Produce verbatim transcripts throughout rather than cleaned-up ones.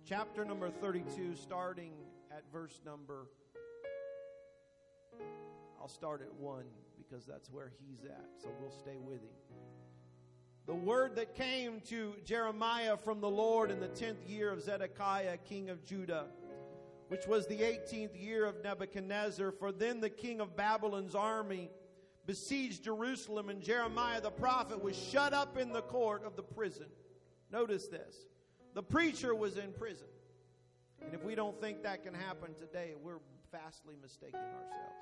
chapter number thirty-two, starting at verse number, I'll start at one because that's where he's at, so we'll stay with him. The word that came to Jeremiah from the Lord in the tenth year of Zedekiah, king of Judah, which was the eighteenth year of Nebuchadnezzar. For then the king of Babylon's army besieged Jerusalem, and Jeremiah the prophet was shut up in the court of the prison. Notice this. The preacher was in prison. And if we don't think that can happen today, we're vastly mistaking ourselves.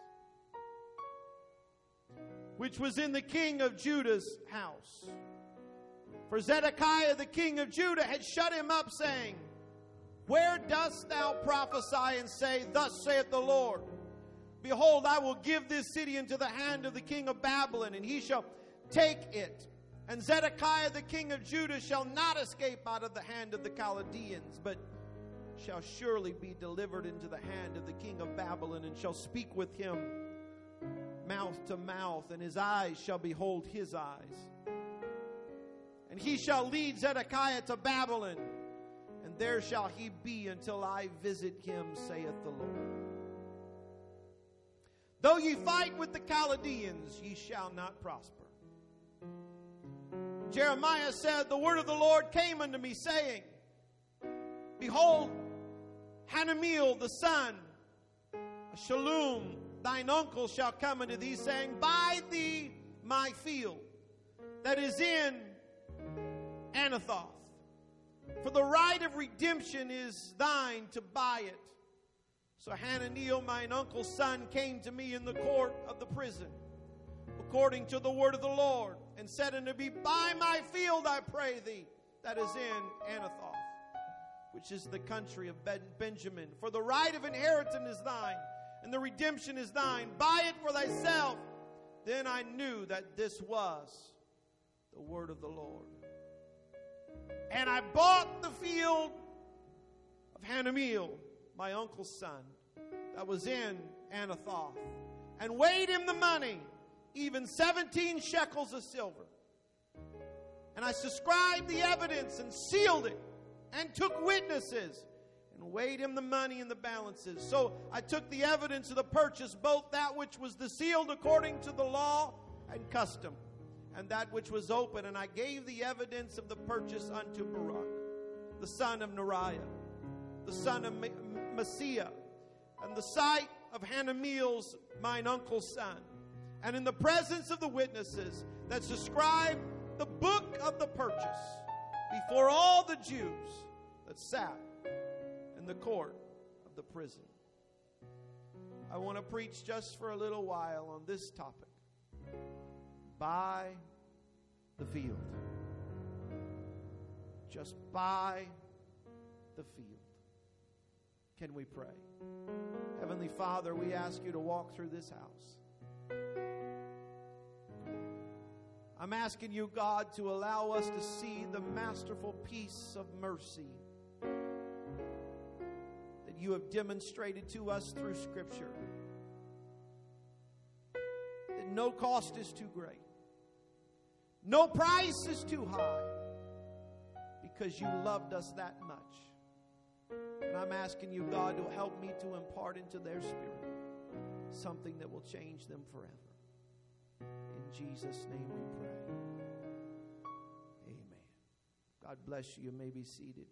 Which was in the king of Judah's house. For Zedekiah the king of Judah had shut him up, saying, Where dost thou prophesy and say, Thus saith the Lord, Behold, I will give this city into the hand of the king of Babylon, and he shall take it. And Zedekiah the king of Judah shall not escape out of the hand of the Chaldeans, but shall surely be delivered into the hand of the king of Babylon, and shall speak with him mouth to mouth, and his eyes shall behold his eyes. And he shall lead Zedekiah to Babylon, and there shall he be until I visit him, saith the Lord. Though ye fight with the Chaldeans, ye shall not prosper. Jeremiah said, The word of the Lord came unto me, saying, Behold, Hanameel the son of Shallum, thine uncle, shall come unto thee, saying, Buy thee my field that is in Anathoth. For the right of redemption is thine to buy it. So Hananiel, mine uncle's son, came to me in the court of the prison, according to the word of the Lord, and said unto me, Buy my field, I pray thee, that is in Anathoth, which is the country of ben- Benjamin. For the right of inheritance is thine, and the redemption is thine. Buy it for thyself. Then I knew that this was the word of the Lord. And I bought the field of Hanameel, my uncle's son, that was in Anathoth, and weighed him the money, even seventeen shekels of silver. And I subscribed the evidence and sealed it, and took witnesses, and weighed him the money in the balances. So I took the evidence of the purchase, both that which was the sealed according to the law and custom, and that which was open, and I gave the evidence of the purchase unto Baruch, the son of Neriah, the son of Messiah, and the sight of Hanameel's mine uncle's son, and in the presence of the witnesses that subscribed the book of the purchase before all the Jews that sat in the court of the prison. I want to preach just for a little while on this topic. Buy the field. Just buy the field. Can we pray? Heavenly Father, we ask you to walk through this house. I'm asking you, God, to allow us to see the masterful piece of mercy that you have demonstrated to us through Scripture. That no cost is too great. No price is too high, because you loved us that much. And I'm asking you, God, to help me to impart into their spirit something that will change them forever. In Jesus' name we pray. Amen. God bless you. You may be seated.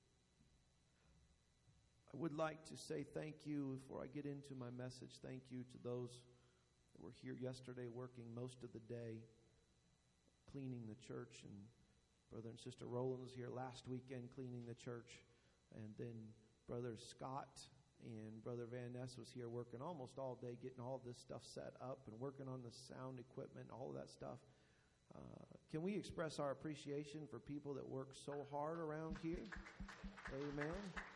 I would like to say thank you before I get into my message. Thank you to those that were here yesterday working most of the day, cleaning the church. And Brother and Sister Roland was here last weekend cleaning the church. And then Brother Scott and Brother Van Ness was here working almost all day, getting all this stuff set up and working on the sound equipment, all of that stuff. Uh, can we express our appreciation for people that work so hard around here? Amen.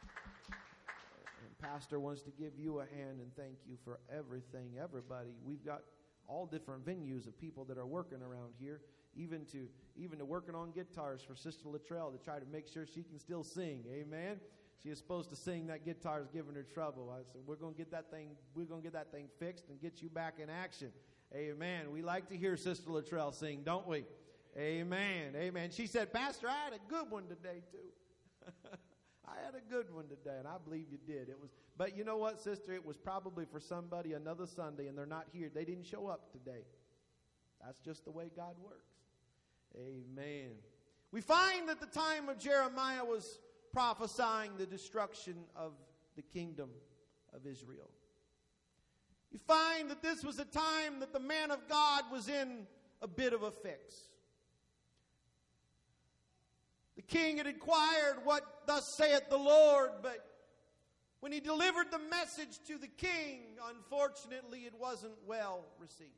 And Pastor wants to give you a hand and thank you for everything, everybody. We've got all different venues of people that are working around here, even to even to working on guitars for Sister Luttrell to try to make sure she can still sing. Amen. She is supposed to sing. That guitar is giving her trouble. I said, we're going to get that thing, we're going to get that thing fixed and get you back in action. Amen. We like to hear Sister Luttrell sing, don't we? Amen. Amen. She said, Pastor, I had a good one today too. I had a good one today, and I believe you did. It was, but you know what, sister? It was probably for somebody another Sunday, and they're not here. They didn't show up today. That's just the way God works. Amen. We find that the time of Jeremiah was prophesying the destruction of the kingdom of Israel. You find that this was a time that the man of God was in a bit of a fix. The king had inquired, what thus saith the Lord, but when he delivered the message to the king, unfortunately it wasn't well received.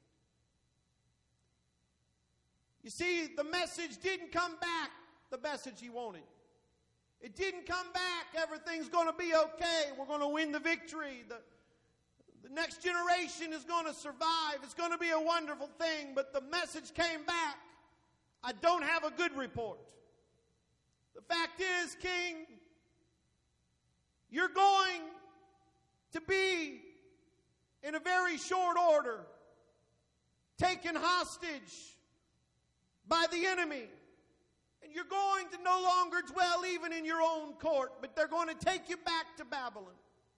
You see, the message didn't come back the message he wanted. It didn't come back, everything's going to be okay, we're going to win the victory, the, the next generation is going to survive, it's going to be a wonderful thing, but the message came back, I don't have a good report. The fact is, King, you're going to be, in a very short order, taken hostage by the enemy. And you're going to no longer dwell even in your own court, but they're going to take you back to Babylon.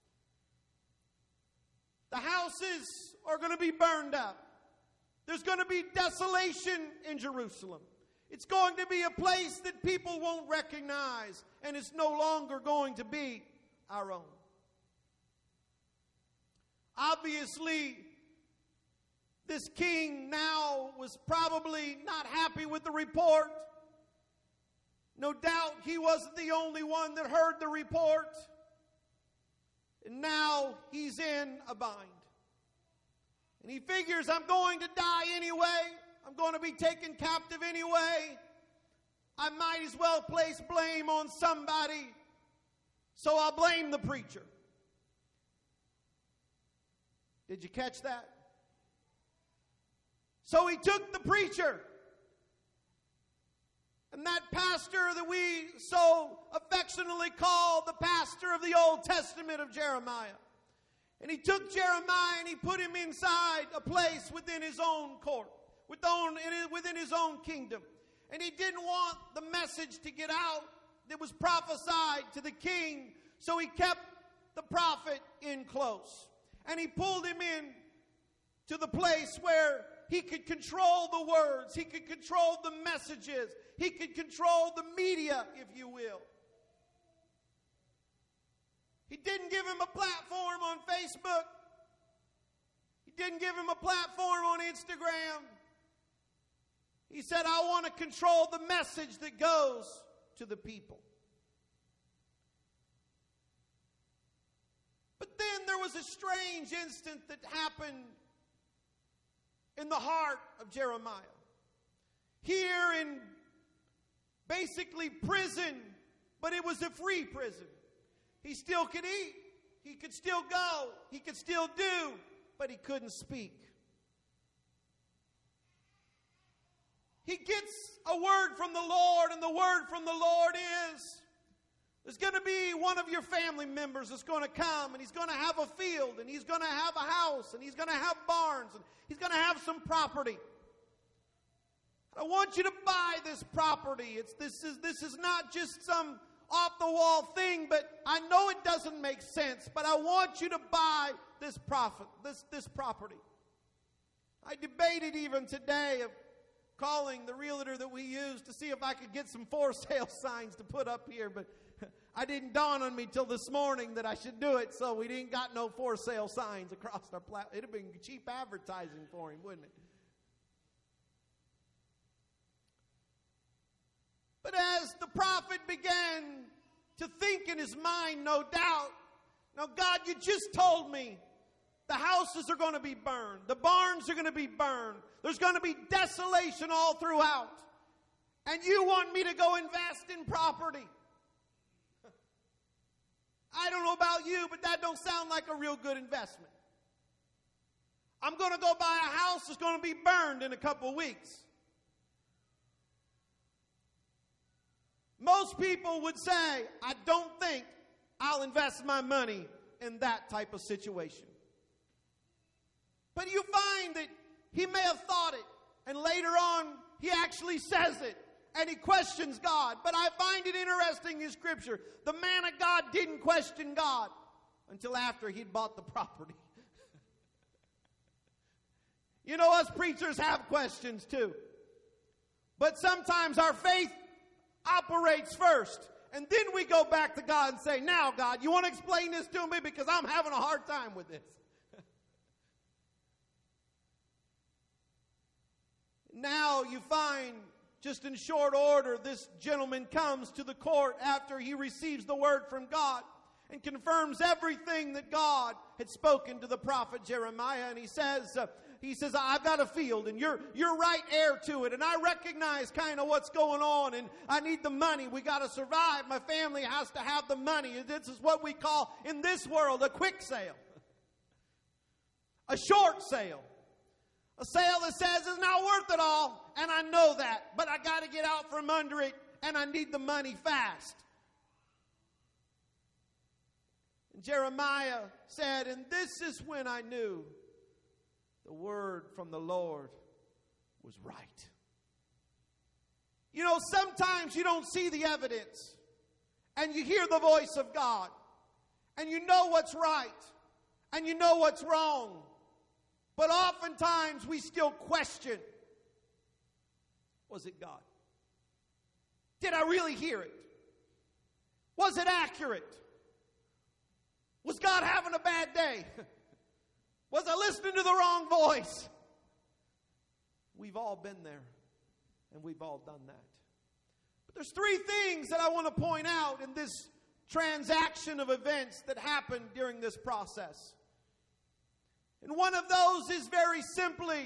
The houses are going to be burned up. There's going to be desolation in Jerusalem. It's going to be a place that people won't recognize, and it's no longer going to be our own. Obviously, this king now was probably not happy with the report. No doubt he wasn't the only one that heard the report. And now he's in a bind. And he figures, I'm going to die anyway. I'm going to be taken captive anyway. I might as well place blame on somebody. So I'll blame the preacher. Did you catch that? So he took the preacher. And that pastor that we so affectionately call the pastor of the Old Testament of Jeremiah. And he took Jeremiah and he put him inside a place within his own court, within his own kingdom. And he didn't want the message to get out that was prophesied to the king, so he kept the prophet in close. And he pulled him in to the place where he could control the words, he could control the messages, he could control the media, if you will. He didn't give him a platform on Facebook. He didn't give him a platform on Instagram. He said, I want to control the message that goes to the people. But then there was a strange instant that happened in the heart of Jeremiah. Here in basically prison, but it was a free prison. He still could eat, he could still go, he could still do, but he couldn't speak. He gets a word from the Lord, and the word from the Lord is, there's going to be one of your family members that's going to come, and he's going to have a field, and he's going to have a house, and he's going to have barns, and he's going to have some property. I want you to buy this property. It's, this is, this is not just some off-the-wall thing, but I know it doesn't make sense, but I want you to buy this profit, this, this property. I debated even today of calling the realtor that we use to see if I could get some for sale signs to put up here, but I didn't dawn on me till this morning that I should do it, so we didn't got no for sale signs across our platform. It'd have been cheap advertising for him, wouldn't it? But as the prophet began to think in his mind, no doubt, now God, you just told me the houses are going to be burned. The barns are going to be burned. There's going to be desolation all throughout. And you want me to go invest in property. I don't know about you, but that don't sound like a real good investment. I'm going to go buy a house that's going to be burned in a couple of weeks. Most people would say, I don't think I'll invest my money in that type of situation. But you find that he may have thought it, and later on he actually says it. and he questions God. But I find it interesting in Scripture. The man of God didn't question God until after he'd bought the property. You know, us preachers have questions too. But sometimes our faith operates first. And then we go back to God and say, now, God, you want to explain this to me? Because I'm having a hard time with this. Now you find, just in short order, this gentleman comes to the court after he receives the word from God and confirms everything that God had spoken to the prophet Jeremiah. And he says, uh, he says, I've got a field and you're, you're right heir to it. And I recognize kind of what's going on and I need the money. We got to survive. My family has to have the money. This is what we call in this world a quick sale. A short sale. A sale that says it's not worth it all, and I know that, but I got to get out from under it, and I need the money fast. And Jeremiah said, and this is when I knew the word from the Lord was right. You know, sometimes you don't see the evidence, and you hear the voice of God, and you know what's right, and you know what's wrong. But oftentimes we still question, was it God? Did I really hear it? Was it accurate? Was God having a bad day? Was I listening to the wrong voice? We've all been there, and we've all done that. But there's three things that I want to point out in this transaction of events that happened during this process. And one of those is very simply,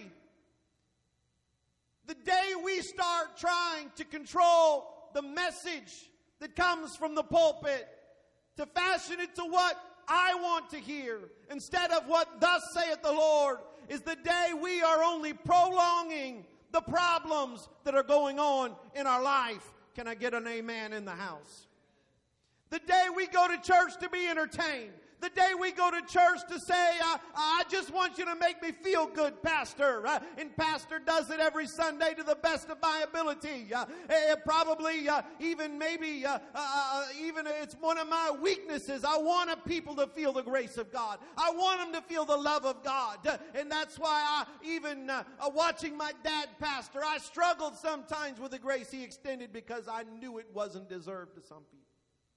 the day we start trying to control the message that comes from the pulpit, to fashion it to what I want to hear, instead of what thus saith the Lord, is the day we are only prolonging the problems that are going on in our life. Can I get an amen in the house? The day we go to church to be entertained. The day we go to church to say, uh, I just want you to make me feel good, Pastor. Uh, and Pastor does it every Sunday to the best of my ability. Uh, it probably uh, even maybe, uh, uh, even it's one of my weaknesses. I want people to feel the grace of God. I want them to feel the love of God. Uh, and that's why I, even uh, uh, watching my dad pastor, I struggled sometimes with the grace he extended because I knew it wasn't deserved to some people.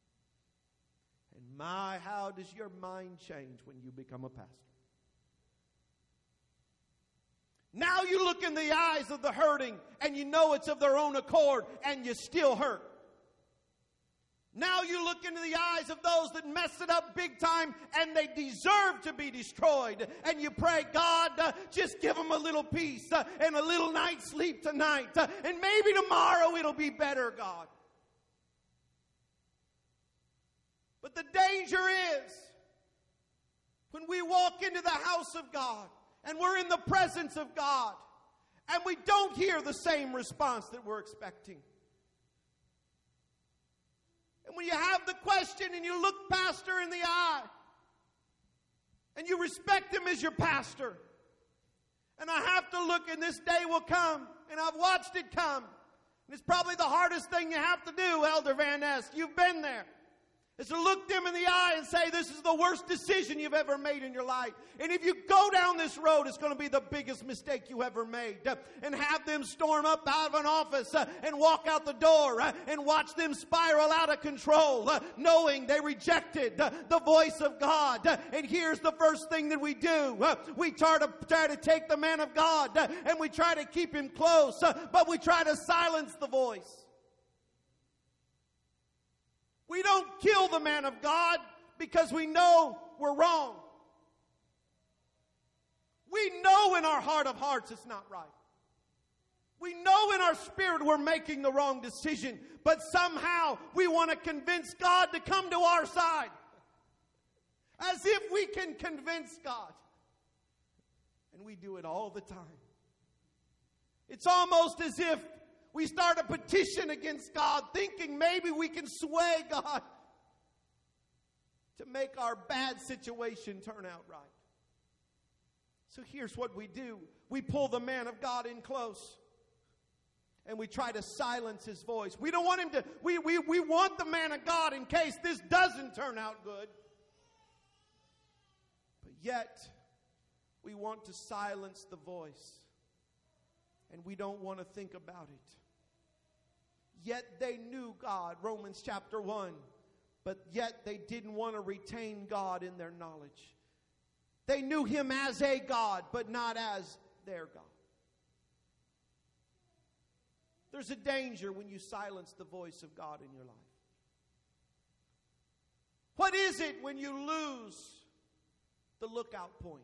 My, how does your mind change when you become a pastor? Now you look in the eyes of the hurting and you know it's of their own accord and you still hurt. Now you look into the eyes of those that mess it up big time and they deserve to be destroyed. And you pray, God, uh, just give them a little peace uh, and a little night's sleep tonight. Uh, and maybe tomorrow it'll be better, God. But the danger is when we walk into the house of God and we're in the presence of God and we don't hear the same response that we're expecting. And when you have the question and you look pastor in the eye and you respect him as your pastor, and I have to look and this day will come and I've watched it come. And it's probably the hardest thing you have to do, Elder Van Ness. You've been there. Is to look them in the eye and say, this is the worst decision you've ever made in your life. And if you go down this road, it's going to be the biggest mistake you ever made. Uh, and have them storm up out of an office uh, and walk out the door uh, and watch them spiral out of control, uh, knowing they rejected uh, the voice of God. Uh, and here's the first thing that we do. Uh, we try to, try to take the man of God uh, and we try to keep him close, uh, but we try to silence the voice. We don't kill the man of God because we know we're wrong. We know in our heart of hearts it's not right. We know in our spirit we're making the wrong decision, but somehow we want to convince God to come to our side. As if we can convince God. And we do it all the time. It's almost as if we start a petition against God, thinking maybe we can sway God to make our bad situation turn out right. So here's what we do. We pull the man of God in close. And we try to silence his voice. We don't want him to, we, we, we want the man of God in case this doesn't turn out good. But yet, we want to silence the voice. And we don't want to think about it. Yet they knew God, Romans chapter one. But yet they didn't want to retain God in their knowledge. They knew him as a God, but not as their God. There's a danger when you silence the voice of God in your life. What is it when you lose the lookout point?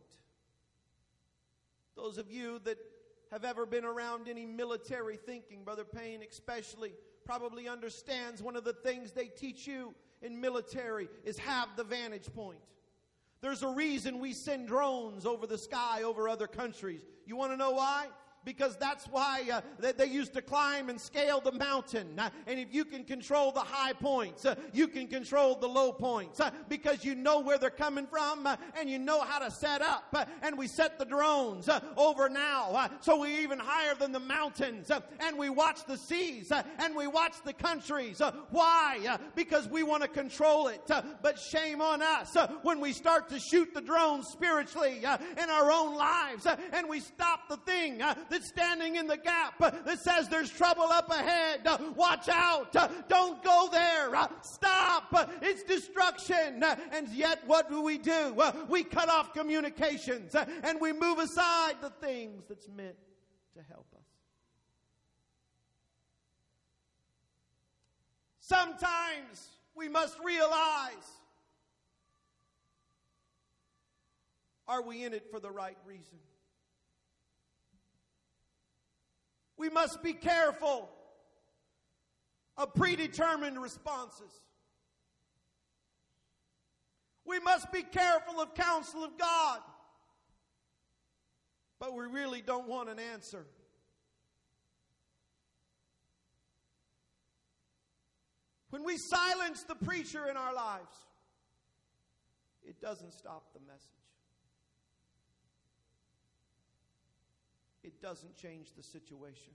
Those of you that have ever been around any military thinking, Brother Payne especially, probably understands one of the things they teach you in military is have the vantage point. There's a reason we send drones over the sky over other countries. You want to know why? Because that's why uh, they, they used to climb and scale the mountain. Uh, and if you can control the high points, uh, you can control the low points. Uh, because you know where they're coming from uh, and you know how to set up. Uh, and we set the drones uh, over now. Uh, so we're even higher than the mountains. Uh, and we watch the seas. Uh, and we watch the countries. Uh, why? Uh, because we want to control it. Uh, but shame on us uh, when we start to shoot the drones spiritually uh, in our own lives. Uh, and we stop the thing uh, that's standing in the gap uh, that says there's trouble up ahead. Uh, watch out. Uh, don't go there. Uh, stop. Uh, it's destruction. Uh, and yet what do we do? Uh, we cut off communications uh, and we move aside the things that's meant to help us. Sometimes we must realize, are we in it for the right reason? We must be careful of predetermined responses. We must be careful of counsel of God. But we really don't want an answer. When we silence the preacher in our lives, it doesn't stop the message. It doesn't change the situation.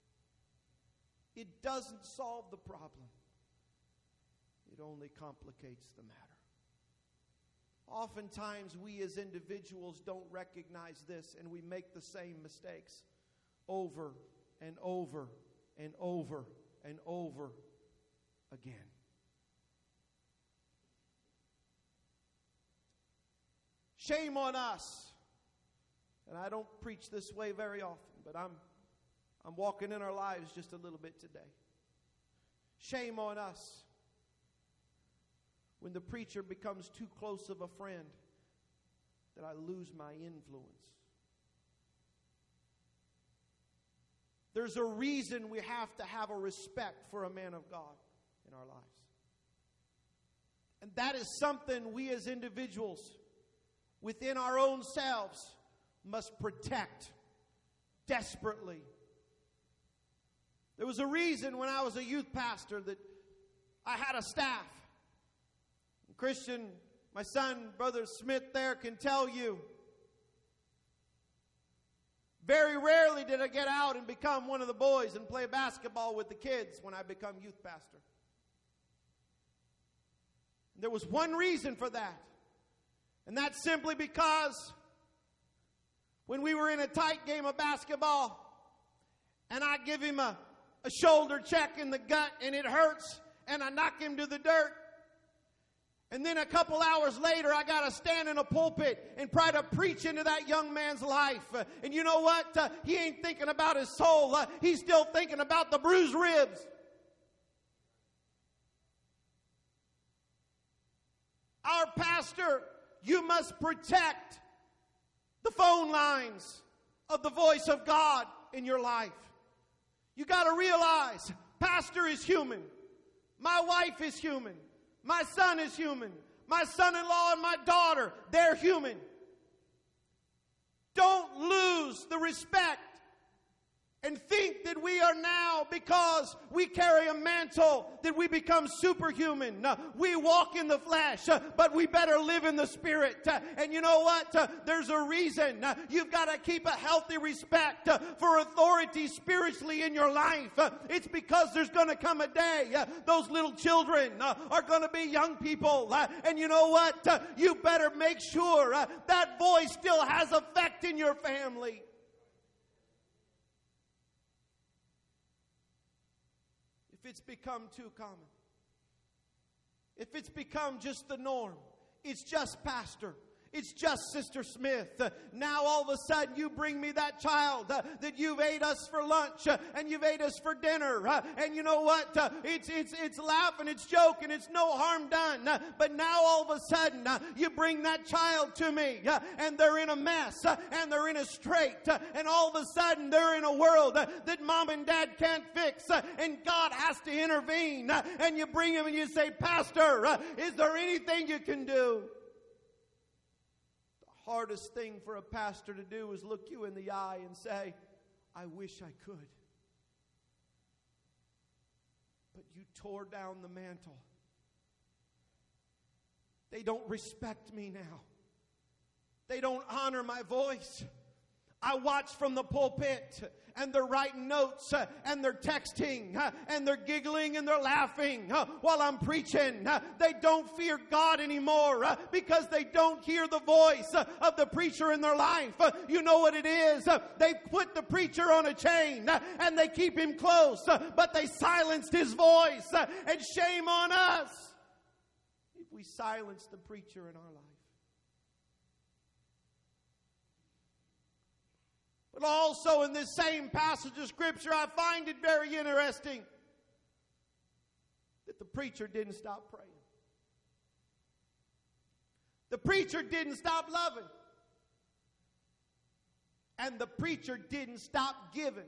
It doesn't solve the problem. It only complicates the matter. Oftentimes, we as individuals don't recognize this, and we make the same mistakes over and over and over and over again. Shame on us. And I don't preach this way very often, but I'm, I'm walking in our lives just a little bit today. Shame on us when the preacher becomes too close of a friend that I lose my influence. There's a reason we have to have a respect for a man of God in our lives. And that is something we as individuals within our own selves must protect desperately. There was a reason when I was a youth pastor that I had a staff. Christian, my son, Brother Smith there can tell you, very rarely did I get out and become one of the boys and play basketball with the kids when I become youth pastor. There was one reason for that. And that's simply because when we were in a tight game of basketball and I give him a, a shoulder check in the gut and it hurts and I knock him to the dirt. And then a couple hours later, I got to stand in a pulpit and try to preach into that young man's life. Uh, and you know what? Uh, he ain't thinking about his soul. Uh, he's still thinking about the bruised ribs. Our pastor, you must protect the phone lines of the voice of God in your life. You got to realize, pastor is human. My wife is human. My son is human. My son-in-law and my daughter, they're human. Don't lose the respect and think that we are now, because we carry a mantle, that we become superhuman. Uh, we walk in the flesh, uh, but we better live in the Spirit. Uh, and you know what? Uh, there's a reason. Uh, you've got to keep a healthy respect uh, for authority spiritually in your life. Uh, it's because there's going to come a day, uh, those little children uh, are going to be young people. Uh, and you know what? Uh, you better make sure uh, that voice still has effect in your family. If it's become too common, if it's become just the norm, it's just pastor, it's just Sister Smith. Uh, now all of a sudden you bring me that child uh, that you've ate us for lunch uh, and you've ate us for dinner. Uh, and you know what? Uh, it's it's it's laughing, it's joking, it's no harm done. Uh, but now all of a sudden uh, you bring that child to me uh, and they're in a mess uh, and they're in a strait. Uh, and all of a sudden they're in a world uh, that mom and dad can't fix. Uh, and God has to intervene. Uh, and you bring him and you say, Pastor, uh, is there anything you can do? Hardest thing for a pastor to do is look you in the eye and say, I wish I could. But you tore down the mantle. They don't respect me now. They don't honor my voice. I watch from the pulpit, and they're writing notes, uh, and they're texting, uh, and they're giggling, and they're laughing uh, while I'm preaching. Uh, they don't fear God anymore uh, because they don't hear the voice uh, of the preacher in their life. Uh, you know what it is? Uh, they put the preacher on a chain, uh, and they keep him close, uh, but they silenced his voice. Uh, and shame on us if we silence the preacher in our life. But also in this same passage of Scripture, I find it very interesting that the preacher didn't stop praying. The preacher didn't stop loving. And the preacher didn't stop giving.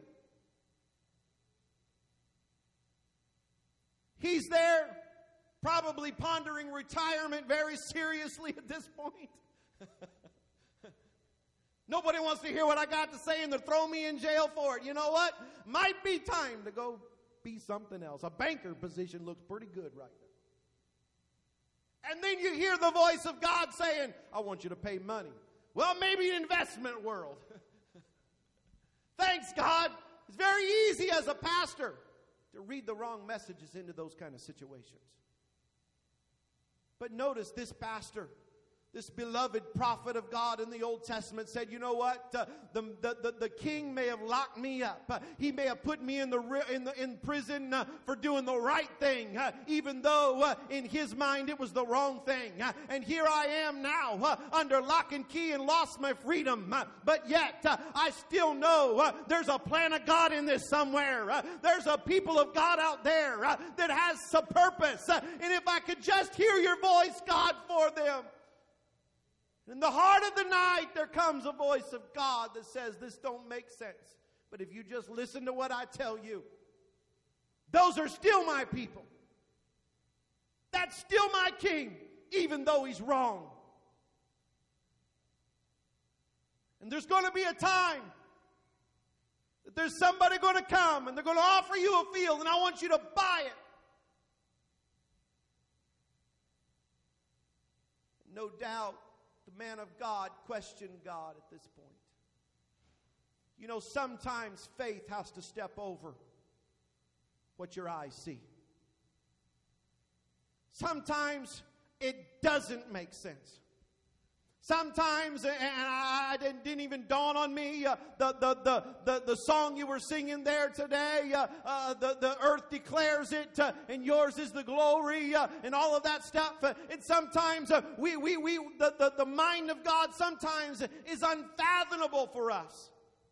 He's there, probably pondering retirement very seriously at this point. Nobody wants to hear what I got to say, and they'll throw me in jail for it. You know what? Might be time to go be something else. A banker position looks pretty good right now. And then you hear the voice of God saying, I want you to pay money. Well, maybe an investment world. Thanks, God. It's very easy as a pastor to read the wrong messages into those kind of situations. But notice this pastor, this beloved prophet of God in the Old Testament, said, you know what? Uh, the, the, the, the king may have locked me up. Uh, he may have put me in the in, the, in prison uh, for doing the right thing, uh, even though uh, in his mind it was the wrong thing. Uh, and here I am now uh, under lock and key and lost my freedom. Uh, but yet uh, I still know uh, there's a plan of God in this somewhere. Uh, there's a people of God out there uh, that has a purpose. Uh, and if I could just hear your voice, God, for them. In the heart of the night, there comes a voice of God that says, this don't make sense. But if you just listen to what I tell you, those are still my people. That's still my king, even though he's wrong. And there's going to be a time that there's somebody going to come and they're going to offer you a field, and I want you to buy it. No doubt, the man of God questioned God at this point. You know, sometimes faith has to step over what your eyes see. Sometimes it doesn't make sense. Sometimes, and I didn't, didn't even dawn on me, uh, the, the, the, the, the song you were singing there today, uh, uh, the, the earth declares it, uh, and yours is the glory, uh, and all of that stuff. Uh, and sometimes uh, we, we, we, the, the, the mind of God sometimes is unfathomable for us.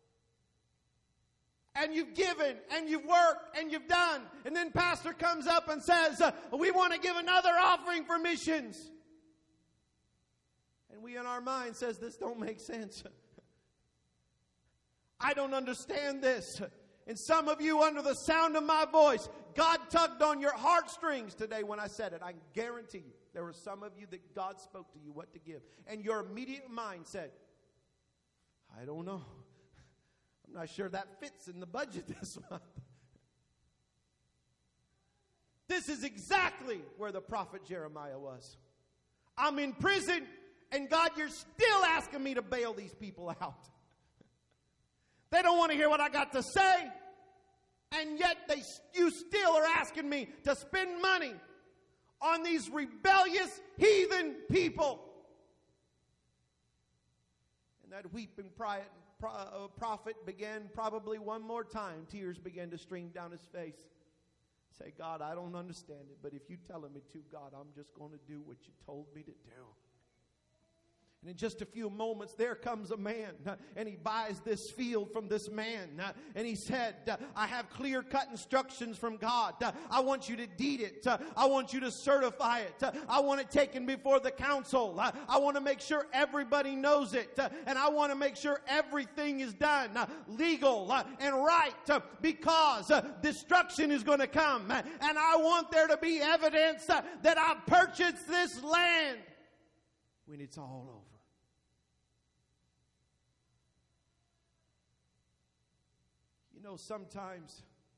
And you've given, and you've worked, and you've done. And then pastor comes up and says, uh, we want to give another offering for missions. And we in our mind says, this don't make sense. I don't understand this. And some of you, under the sound of my voice, God tugged on your heartstrings today when I said it. I guarantee you, there were some of you that God spoke to you what to give. And your immediate mind said, I don't know. I'm not sure that fits in the budget this month. This is exactly where the prophet Jeremiah was. I'm in prison, and God, you're still asking me to bail these people out. They don't want to hear what I got to say, and yet they, you still are asking me to spend money on these rebellious heathen people. And that weeping prophet began probably one more time. Tears began to stream down his face. Say, God, I don't understand it, but if you telling me to, God, I'm just going to do what you told me to do. And in just a few moments, there comes a man, uh, and he buys this field from this man. Uh, and he said, uh, I have clear-cut instructions from God. Uh, I want you to deed it. Uh, I want you to certify it. Uh, I want it taken before the council. Uh, I want to make sure everybody knows it. Uh, and I want to make sure everything is done uh, legal uh, and right uh, because uh, destruction is going to come. Uh, and I want there to be evidence uh, that I purchased this land when it's all over. You know, sometimes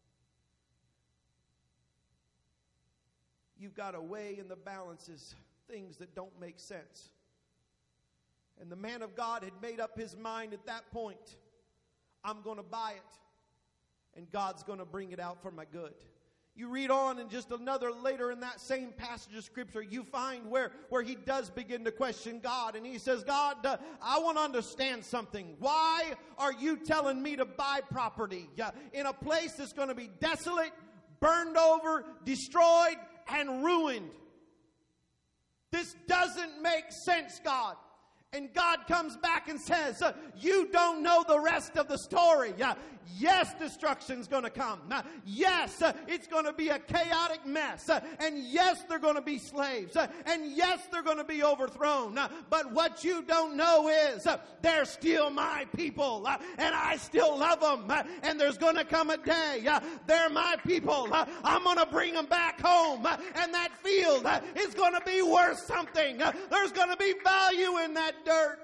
you've got to weigh in the balances things that don't make sense. And the man of God had made up his mind at that point. I'm going to buy it, and God's going to bring it out for my good. You read on and just another later in that same passage of Scripture, you find where, where he does begin to question God. And he says, God, uh, I want to understand something. Why are you telling me to buy property uh, in a place that's going to be desolate, burned over, destroyed, and ruined? This doesn't make sense, God. And God comes back and says, uh, you don't know the rest of the story. Uh, yes, destruction's going to come. Uh, yes, uh, it's going to be a chaotic mess. Uh, and yes, they're going to be slaves. Uh, and yes, they're going to be overthrown. Uh, but what you don't know is uh, they're still my people. Uh, and I still love them. Uh, and there's going to come a day. Uh, they're my people. Uh, I'm going to bring them back home. Uh, and that field uh, is going to be worth something. Uh, there's going to be value in that dirt.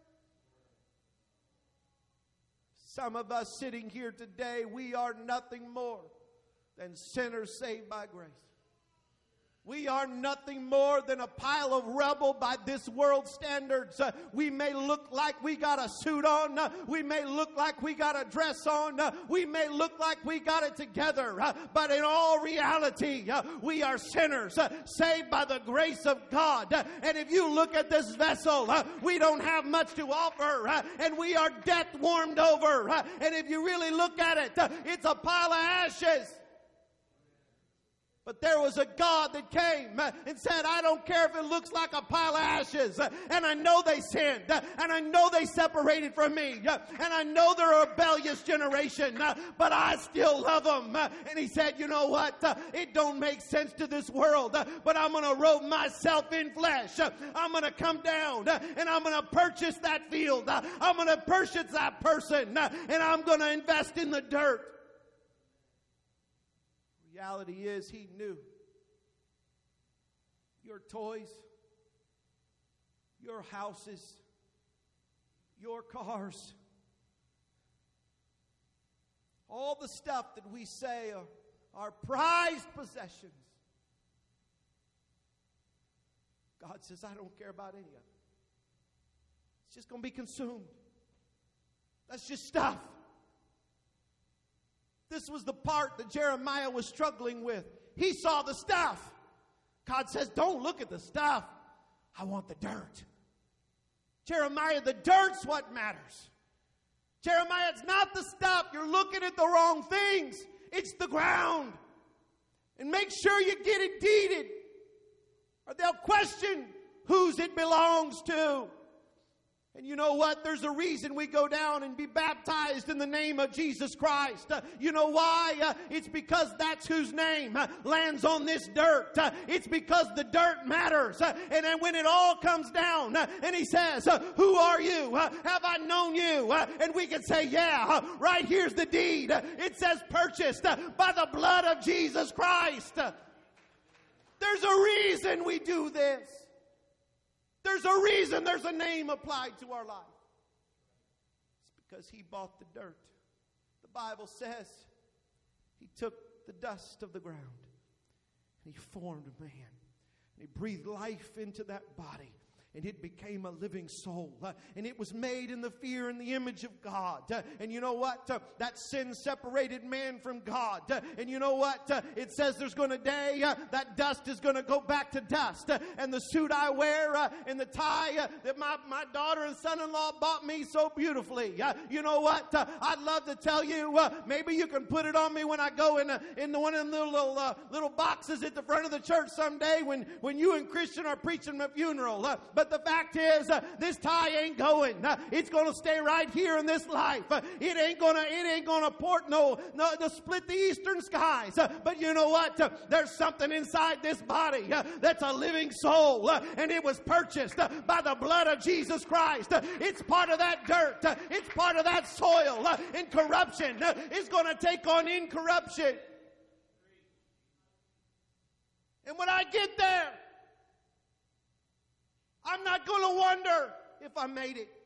Some of us sitting here today, we are nothing more than sinners saved by grace. We are nothing more than a pile of rubble by this world's standards. Uh, we may look like we got a suit on. Uh, we may look like we got a dress on. Uh, we may look like we got it together. Uh, but in all reality, uh, we are sinners uh, saved by the grace of God. Uh, and if you look at this vessel, uh, we don't have much to offer. Uh, and we are death warmed over. Uh, and if you really look at it, uh, it's a pile of ashes. But there was a God that came and said, I don't care if it looks like a pile of ashes. And I know they sinned. And I know they separated from me. And I know they're a rebellious generation. But I still love them. And he said, you know what? It don't make sense to this world. But I'm going to robe myself in flesh. I'm going to come down. And I'm going to purchase that field. I'm going to purchase that person. And I'm going to invest in the dirt. Reality is, he knew your toys, your houses, your cars, all the stuff that we say are, are prized possessions. God says, I don't care about any of it. It's just going to be consumed. That's just stuff. This was the part that Jeremiah was struggling with. He saw the stuff. God says, don't look at the stuff. I want the dirt. Jeremiah, the dirt's what matters. Jeremiah, it's not the stuff. You're looking at the wrong things. It's the ground. And make sure you get it deeded, or they'll question whose it belongs to. And you know what? There's a reason we go down and be baptized in the name of Jesus Christ. Uh, you know why? Uh, it's because that's whose name uh, lands on this dirt. Uh, it's because the dirt matters. Uh, and then when it all comes down uh, and he says, uh, who are you? Uh, have I known you? Uh, and we can say, yeah, uh, right here's the deed. Uh, it says purchased uh, by the blood of Jesus Christ. Uh, there's a reason we do this. There's a reason there's a name applied to our life. It's because he bought the dirt. The Bible says he took the dust of the ground and he formed man. And he breathed life into that body. And it became a living soul. Uh, and it was made in the fear and the image of God. Uh, and you know what? Uh, that sin separated man from God. Uh, and you know what? Uh, it says there's going to day, uh, that dust is going to go back to dust. Uh, and the suit I wear uh, and the tie uh, that my, my daughter and son-in-law bought me so beautifully. Uh, you know what? Uh, I'd love to tell you, uh, maybe you can put it on me when I go in, uh, in the one of the little, uh, little boxes at the front of the church someday when, when you and Christian are preaching my funeral. Uh, but But the fact is, uh, this tie ain't going. Uh, it's going to stay right here in this life. Uh, it ain't going to. It ain't going to port no, no to split the eastern skies. Uh, but you know what? Uh, there's something inside this body uh, that's a living soul, uh, and it was purchased uh, by the blood of Jesus Christ. Uh, it's part of that dirt. Uh, it's part of that soil. Uh, and corruption uh, is going to take on incorruption. And when I get there, I'm not going to wonder if I made it.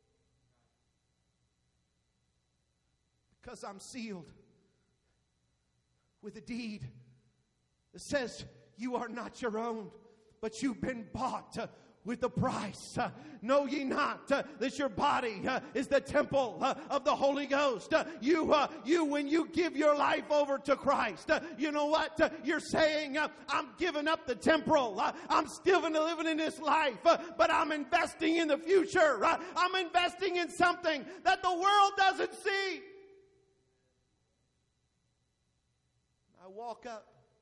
Because I'm sealed with a deed that says you are not your own, but you've been bought uh, with a price. Uh, know ye not uh, that your body uh, is the temple uh, of the Holy Ghost? Uh, you, uh, you, when you give your life over to Christ, uh, you know what? Uh, you're saying, uh, I'm giving up the temporal. Uh, I'm still living in this life, uh, but I'm investing in the future. Uh, I'm investing in something that the world doesn't see. I walk up.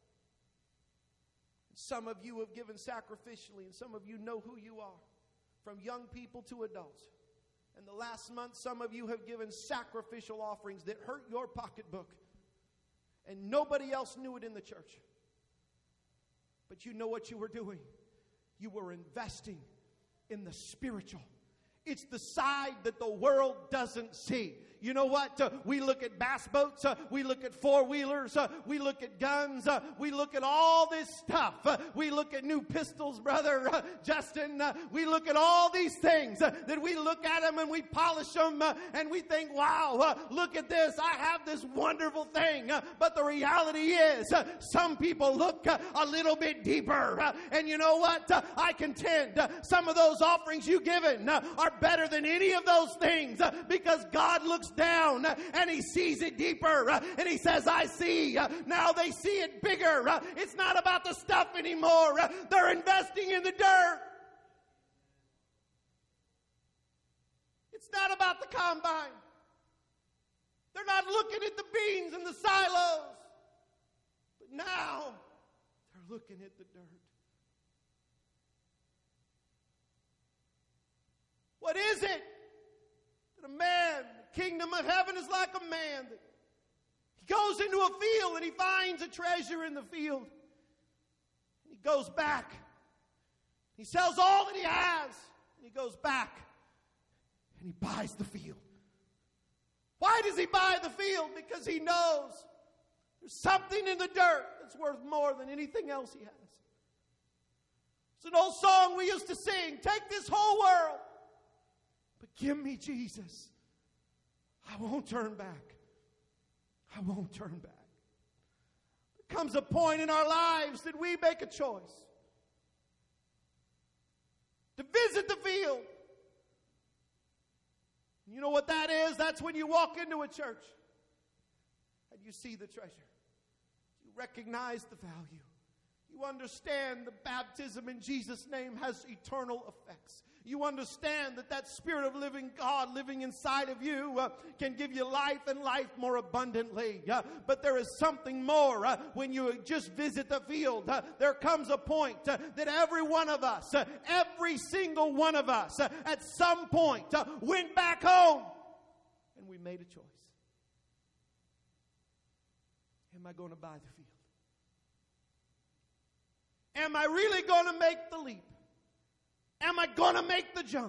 Some of you have given sacrificially, and some of you know who you are, from young people to adults. And the last month, some of you have given sacrificial offerings that hurt your pocketbook, and nobody else knew it in the church. But you know what you were doing? You were investing in the spiritual. It's the side that the world doesn't see. You know what? Uh, we look at bass boats. Uh, we look at four-wheelers. Uh, we look at guns. Uh, we look at all this stuff. Uh, we look at new pistols, brother uh, Justin. Uh, we look at all these things uh, that we look at them and we polish them uh, and we think, wow, uh, look at this. I have this wonderful thing. Uh, but the reality is uh, some people look uh, a little bit deeper. Uh, and you know what? Uh, I contend uh, some of those offerings you've given uh, are better than any of those things uh, because God looks down uh, and he sees it deeper uh, and he says, I see. Uh, now they see it bigger. Uh, it's not about the stuff anymore. Uh, they're investing in the dirt. It's not about the combine. They're not looking at the beans and the silos. But now they're looking at the dirt. What is it? That a man, the kingdom of heaven is like a man. That he goes into a field and he finds a treasure in the field. And he goes back. He sells all that he has. And he goes back and he buys the field. Why does he buy the field? Because he knows there's something in the dirt that's worth more than anything else he has. It's an old song we used to sing. Take this whole world, but give me Jesus. I won't turn back. I won't turn back. There comes a point in our lives that we make a choice to visit the field. You know what that is? That's when you walk into a church and you see the treasure. You recognize the value. You understand the baptism in Jesus' name has eternal effects. You understand that that Spirit of living God living inside of you uh, can give you life and life more abundantly. Uh, but there is something more uh, when you just visit the field. Uh, there comes a point uh, that every one of us, uh, every single one of us, uh, at some point uh, went back home and we made a choice. Am I going to buy the field? Am I really going to make the leap? Am I going to make the jump?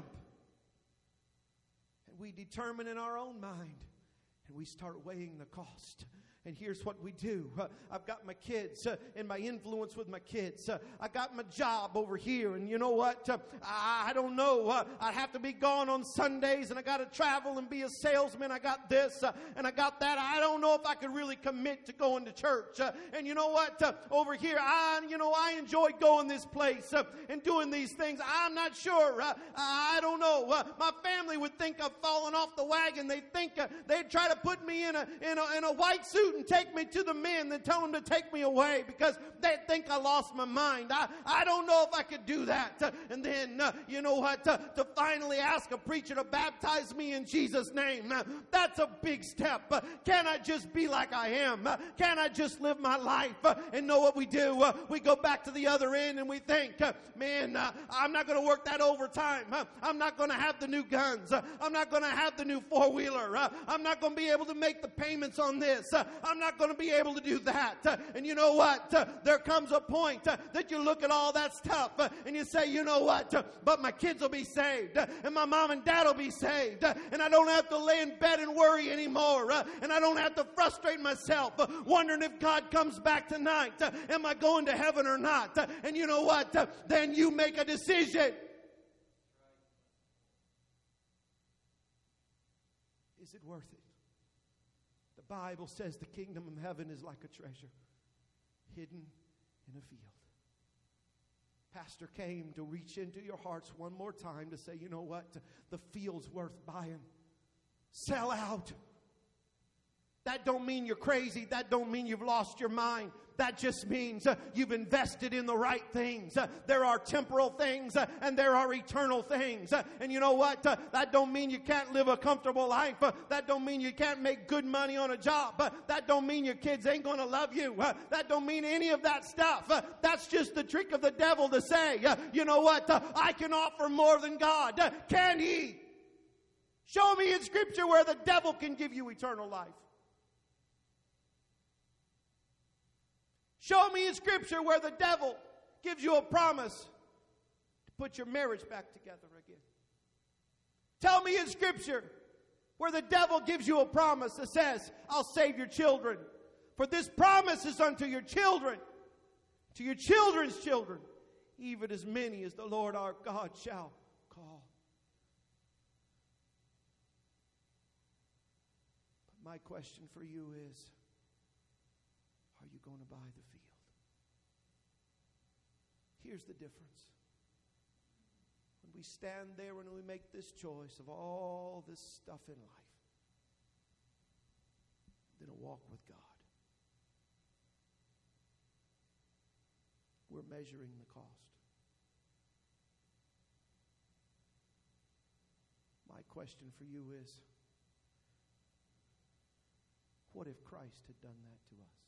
And we determine in our own mind, and we start weighing the cost. And here's what we do. Uh, I've got my kids uh, and my influence with my kids. Uh, I got my job over here. And you know what? Uh, I, I don't know. Uh, I have to be gone on Sundays, and I got to travel and be a salesman. I got this uh, and I got that. I don't know if I could really commit to going to church. Uh, and you know what? Uh, over here, I, you know, I enjoy going this place uh, and doing these things. I'm not sure. Uh, I don't know. Uh, my family would think I've fallen off the wagon. They think uh, they'd try to put me in a, in a, in a white suit and take me to the men, then tell them to take me away because they think I lost my mind. I, I don't know if I could do that. Uh, and then, uh, you know what, uh, to finally ask a preacher to baptize me in Jesus' name, uh, that's a big step. Uh, can I just be like I am? Uh, can I just live my life uh, and know what we do? Uh, we go back to the other end and we think, uh, man, uh, I'm not going to work that overtime. Uh, I'm not going to have the new guns. Uh, I'm not going to have the new four-wheeler. Uh, I'm not going to be able to make the payments on this. Uh, I'm not going to be able to do that. Uh, and you know what? Uh, there comes a point uh, that you look at all that stuff uh, and you say, you know what? Uh, but my kids will be saved. Uh, and my mom and dad will be saved. Uh, and I don't have to lay in bed and worry anymore. Uh, and I don't have to frustrate myself uh, wondering if God comes back tonight. Uh, am I going to heaven or not? Uh, and you know what? Uh, then you make a decision. Is it worth it? The Bible says the kingdom of heaven is like a treasure hidden in a field. Pastor came to reach into your hearts one more time to say, you know what? The field's worth buying. Sell out. That don't mean you're crazy. That don't mean you've lost your mind. That just means uh, you've invested in the right things. Uh, there are temporal things uh, and there are eternal things. Uh, and you know what? Uh, that don't mean you can't live a comfortable life. Uh, that don't mean you can't make good money on a job. Uh, that don't mean your kids ain't going to love you. Uh, that don't mean any of that stuff. Uh, that's just the trick of the devil to say, uh, you know what? Uh, I can offer more than God. Uh, can he? Show me in Scripture where the devil can give you eternal life. Show me in Scripture where the devil gives you a promise to put your marriage back together again. Tell me in Scripture where the devil gives you a promise that says, I'll save your children. For this promise is unto your children, to your children's children, even as many as the Lord our God shall call. But my question for you is, are you going to buy the field? Here's the difference. When we stand there and we make this choice of all this stuff in life, then a walk with God, we're measuring the cost. My question for you is, what if Christ had done that to us?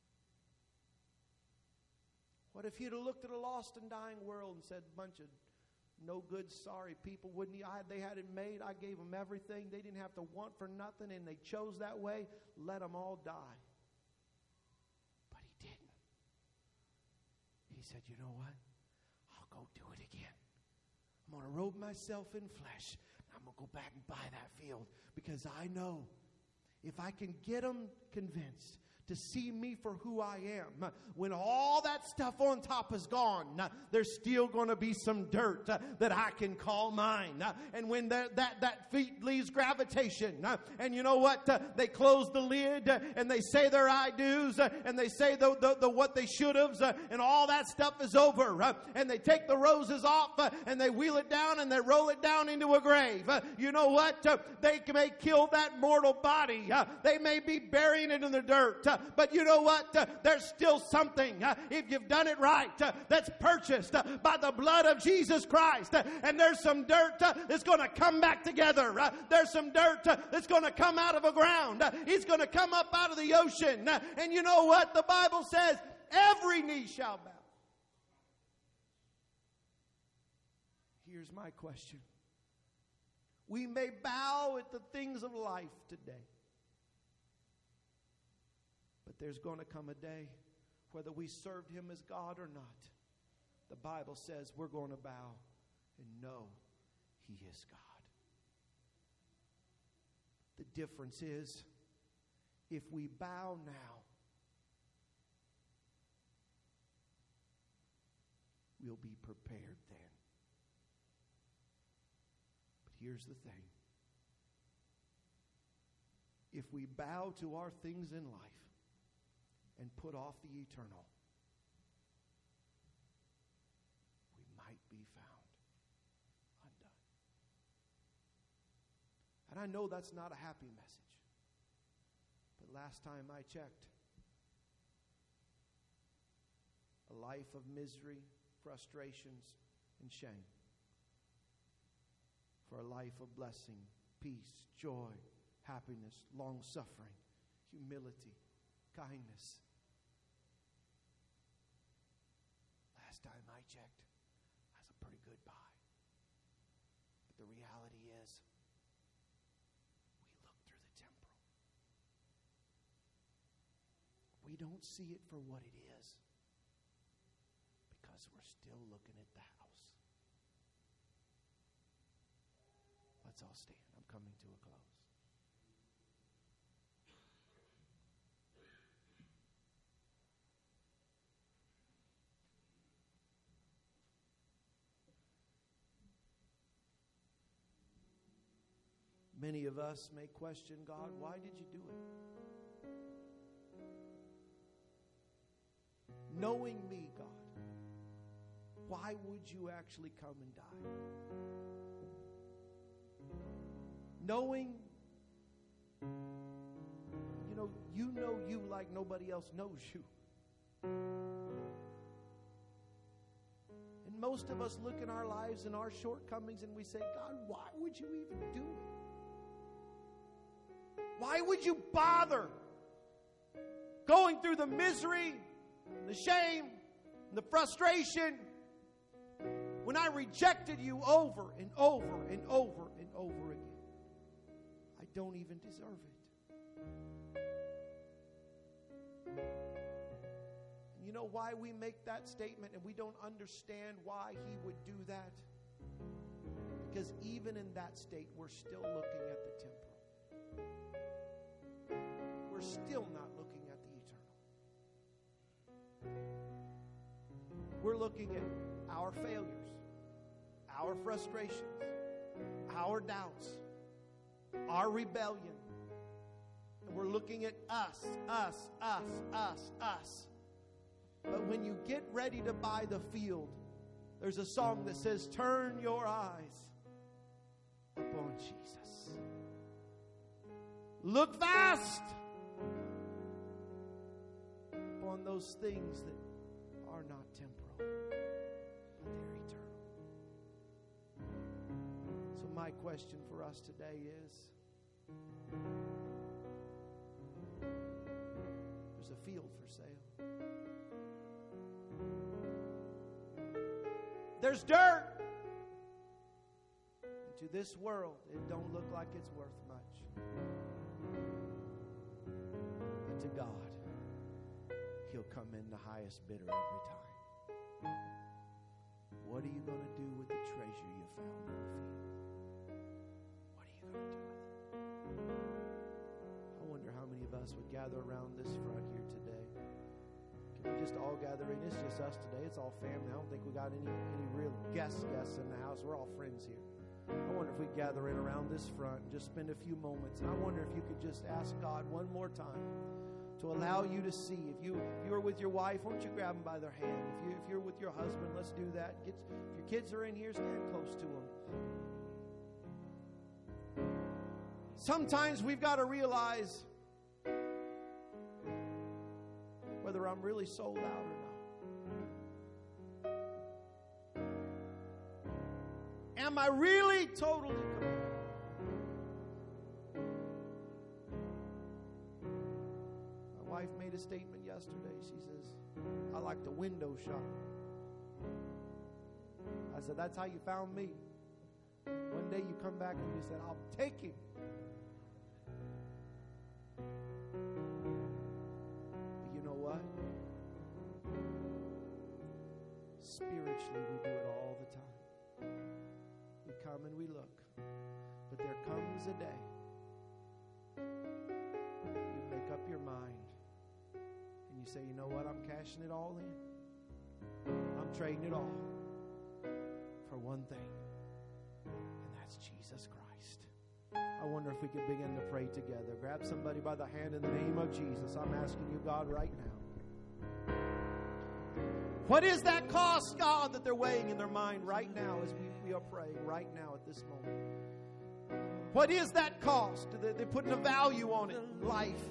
What if he'd have looked at a lost and dying world and said, bunch of no good, sorry people, wouldn't he? I, they had it made. I gave them everything. They didn't have to want for nothing, and they chose that way. Let them all die. But he didn't. He said, you know what? I'll go do it again. I'm going to robe myself in flesh. I'm going to go back and buy that field because I know if I can get them convinced to see me for who I am, when all that stuff on top is gone, there's still going to be some dirt that I can call mine. And when that, that, that feet leaves gravitation, and you know what? They close the lid and they say their I do's and they say the, the, the what they should have's and all that stuff is over. And they take the roses off and they wheel it down and they roll it down into a grave. You know what? They may kill that mortal body. They may be burying it in the dirt. But you know what? Uh, there's still something, uh, if you've done it right, uh, that's purchased uh, by the blood of Jesus Christ. Uh, and there's some dirt uh, that's going to come back together. Uh, there's some dirt uh, that's going to come out of the ground. Uh, he's going to come up out of the ocean. Uh, and you know what? The Bible says every knee shall bow. Here's my question. We may bow at the things of life today. But there's going to come a day, whether we served him as God or not, the Bible says we're going to bow and know he is God. The difference is, If we bow now, we'll be prepared then. But here's the thing. If we bow to our things in life and put off the eternal, we might be found undone. And I know that's not a happy message. But last time I checked, a life of misery, frustrations, and shame, for a life of blessing, peace, joy, happiness, long-suffering, humility, kindness. Last time I checked, that's a pretty good buy. But the reality is, we look through the temporal. We don't see it for what it is because we're still looking at the house. Let's all stand. I'm coming to a close. Many of us may question, God, why did you do it? Knowing me, God, why would you actually come and die? Knowing, you know, you know you like nobody else knows you. And most of us look in our lives and our shortcomings and we say, God, why would you even do it? Why would you bother going through the misery, the shame, the frustration when I rejected you over and over and over and over again? I don't even deserve it. And you know why we make that statement and we don't understand why he would do that? Because even in that state, we're still looking at the temporal. We're still not looking at the eternal. We're looking at our failures, our frustrations, our doubts, our rebellion. And we're looking at us, us, us, us, us. But when you get ready to buy the field, there's a song that says, turn your eyes upon Jesus. Look fast upon those things that are not temporal, but they're eternal. So my question for us today is, there's a field for sale. There's dirt. And to this world, it don't look like it's worth much. But to God, He'll come in the highest bidder every time. What are you going to do with the treasure you found in the field? What are you going to do with it? I wonder how many of us would gather around this front here today. Can we just all gather in? It's just us today. It's all family. I don't think we got any, any real guests guests in the house. We're all friends here. I wonder if we'd gather in around this front and just spend a few moments. And I wonder if you could just ask God one more time to allow you to see. If you if you are with your wife, why don't you grab them by their hand? If you if you're with your husband, let's do that. Get, if your kids are in here, stand close to them. Sometimes we've got to realize whether I'm really sold out or not. Am I really totally committed? My wife made a statement yesterday. She says, I like to window shop. I said, that's how you found me. One day you come back and you said, I'll take him. But you know what? Spiritually, we do it all the time. We come and we look. But there comes a day you make up say, you know what? I'm cashing it all in. I'm trading it all for one thing, and that's Jesus Christ. I wonder if we could begin to pray together. Grab somebody by the hand in the name of Jesus. I'm asking you, God, right now. What is that cost, God, that they're weighing in their mind right now as we, we are praying right now at this moment? What is that cost? They're, they're putting a value on it, life.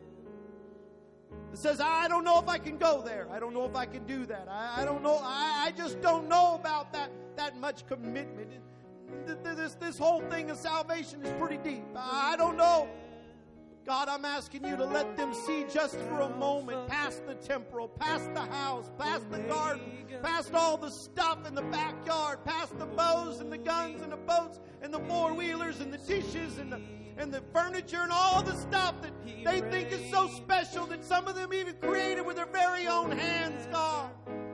It says, I don't know if I can go there. I don't know if I can do that. I, I don't know. I, I just don't know about that, that much commitment. This, this whole thing of salvation is pretty deep. I don't know. God, I'm asking you to let them see just for a moment past the temporal, past the house, past the garden, past all the stuff in the backyard, past the bows and the guns and the boats and the four-wheelers and the dishes and the, and the furniture and all the stuff that they think is so special that some of them even created with their very own hands, God.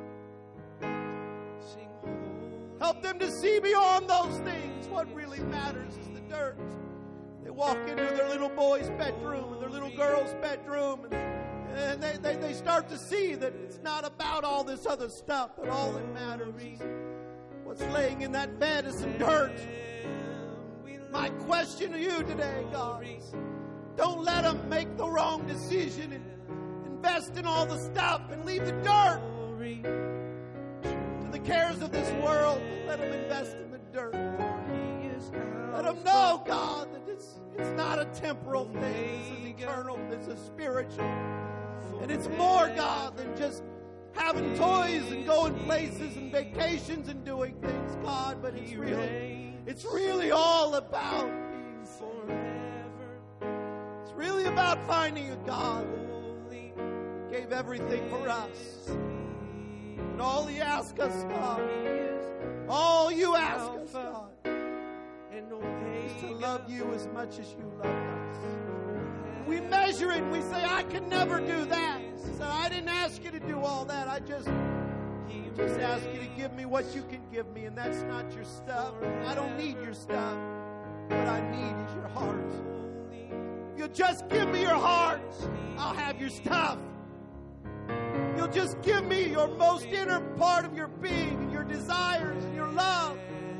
Help them to see beyond those things. What really matters is the dirt. They walk into their little boy's bedroom and their little girl's bedroom, and, and they, they, they start to see that it's not about all this other stuff, but all that matters is what's laying in that bed is some dirt. My question to you today, God, is don't let them make the wrong decision and invest in all the stuff and leave the dirt to the cares of this world. Let them invest in the dirt. Let them know, God, that it's, it's not a temporal thing. This is eternal. This is spiritual. And it's more, God, than just having toys and going places and vacations and doing things, God. But it's really, it's really all about being forever. It's really about finding a God that gave everything for us. And all He asks us, God, all you ask us, God, is to love you as much as you love us. We measure it and we say, I can never do that. He said, I didn't ask you to do all that. I just, just asked you to give me what you can give me, and that's not your stuff. I don't need your stuff. What I need is your heart. If you'll just give me your heart, I'll have your stuff. You'll just give me your most inner part of your being and your desires and your love.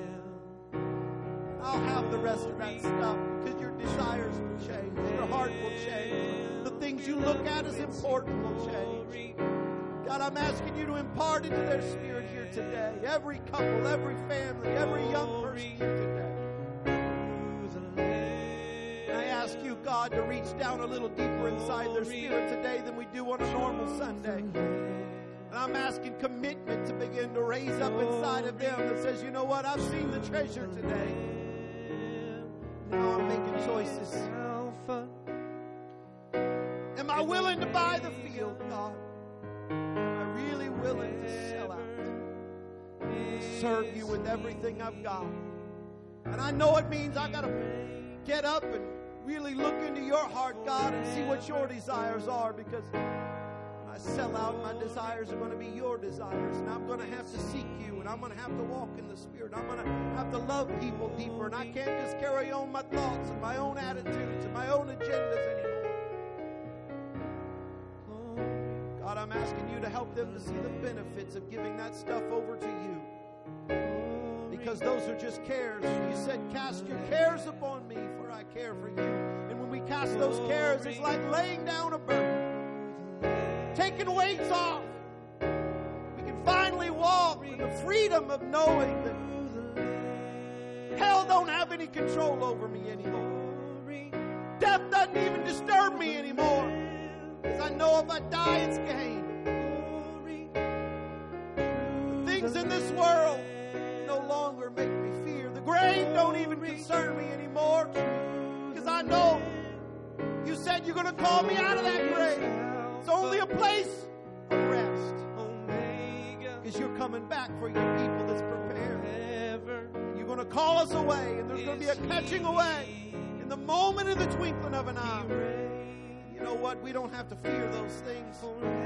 I'll have the rest of that stuff, because your desires will change. Your heart will change. The things you look at as important will change. God, I'm asking you to impart into their spirit here today. Every couple, every family, every young person here today. And I ask you, God, to reach down a little deeper inside their spirit today than we do on a normal Sunday. And I'm asking commitment to begin to raise up inside of them that says, you know what, I've seen the treasure today. Now I'm making choices. Am I willing to buy the field, God? Am I really willing to sell out? To serve you with everything I've got? And I know it means I got to get up and really look into your heart, God, and see what your desires are, because I sell out, my desires are going to be your desires, and I'm going to have to seek you, and I'm going to have to walk in the Spirit. I'm going to have to love people deeper, and I can't just carry on my thoughts and my own attitudes and my own agendas anymore. God, I'm asking you to help them to see the benefits of giving that stuff over to you, because those are just cares. You said, cast your cares upon me, for I care for you. And when we cast those cares, it's like laying down a burden. Taking weights off. We can finally walk in the freedom of knowing that hell don't have any control over me anymore. Death doesn't even disturb me anymore, because I know if I die, it's gain. The things in this world no longer make me fear. The grave don't even concern me anymore, because I know you said you're going to call me out of that grave. It's only a place of rest, because you're coming back for your people that's prepared. You're going to call us away, and there's going to be a catching away in the moment, in the twinkling of an eye. You know what? We don't have to fear those things.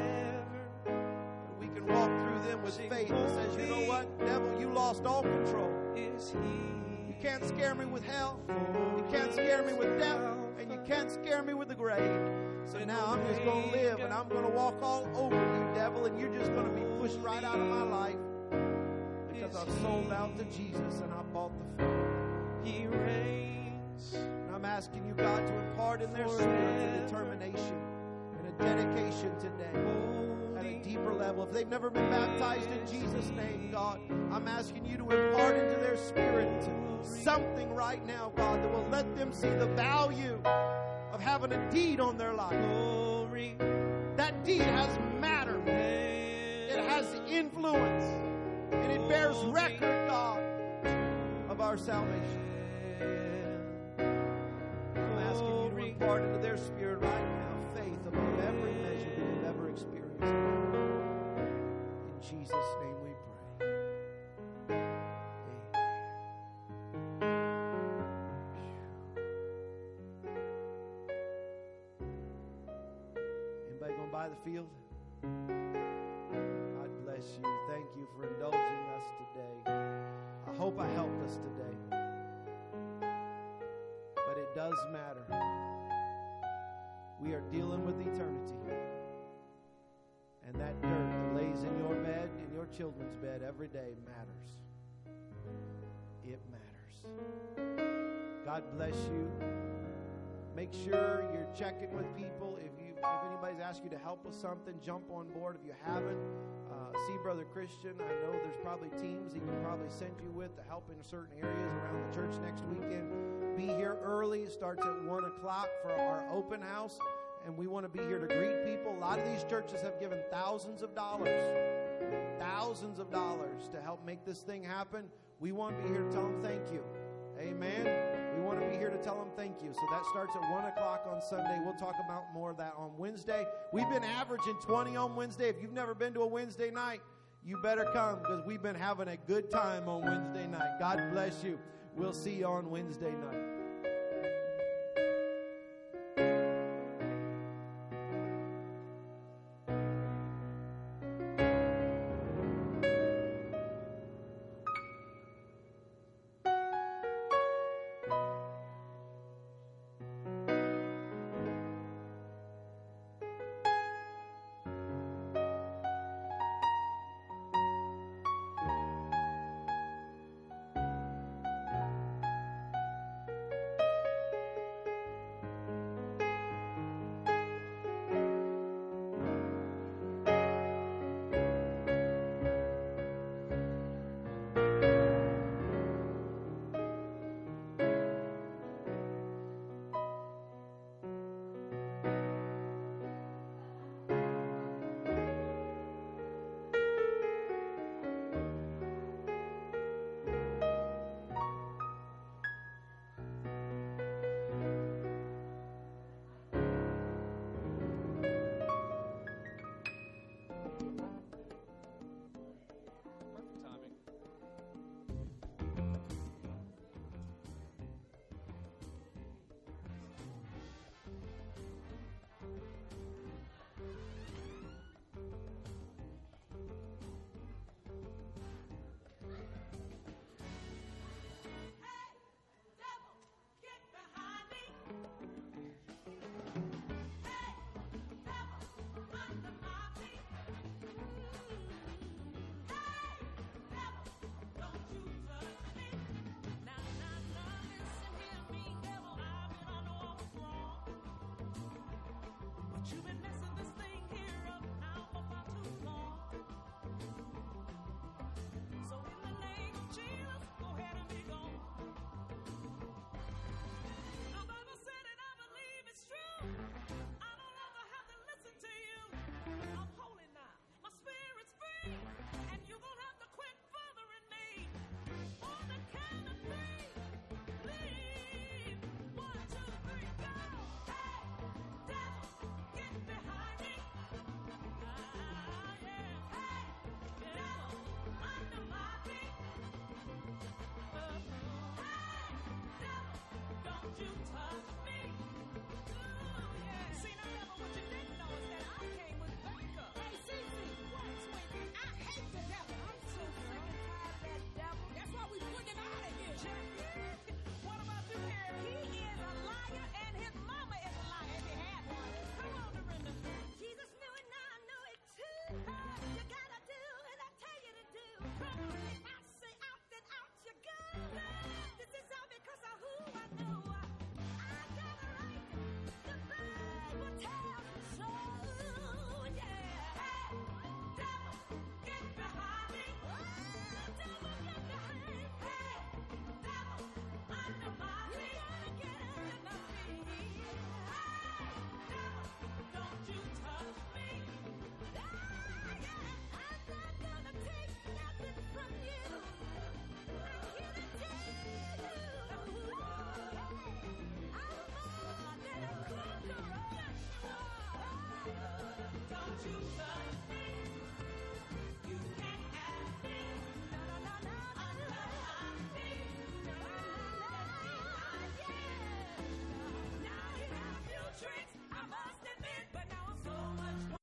We can walk through them with faith that says, you know what, devil, you lost all control. can't scare me with hell. You can't scare me with death. And you can't scare me with the grave. So now I'm just going to live and I'm going to walk all over you, devil, and you're just going to be pushed right out of my life because I've sold out to Jesus and I bought the field. He reigns. And I'm asking you, God, to impart in their spirits a determination and a dedication today at a deeper level. If they've never been baptized in Jesus' name, God, I'm asking you to impart into their spirit something right now, God, that will let them see the value of having a deed on their life. Glory. That deed has matter. It has influence. And it bears record, God, of our salvation. I'm asking you to impart into their spirit right now faith above every measure that they've ever experienced. In Jesus' name we pray. Anybody going by the field? God bless you. Thank you for indulging us today. I hope I helped us today. But it does matter. We are dealing with eternity. And that dirt that lays in your bed, in your children's bed every day matters. It matters. God bless you. Make sure you're checking with people. If you, if anybody's asked you to help with something, jump on board. If you haven't, uh, see Brother Christian. I know there's probably teams he can probably send you with to help in certain areas around the church next weekend. Be here early. It starts at one o'clock for our open house. And we want to be here to greet people. A lot of these churches have given thousands of dollars, thousands of dollars to help make this thing happen. We want to be here to tell them thank you. Amen. We want to be here to tell them thank you. So that starts at one o'clock on Sunday. We'll talk about more of that on Wednesday. We've been averaging twenty on Wednesday. If you've never been to a Wednesday night, you better come because we've been having a good time on Wednesday night. God bless you. We'll see you on Wednesday night.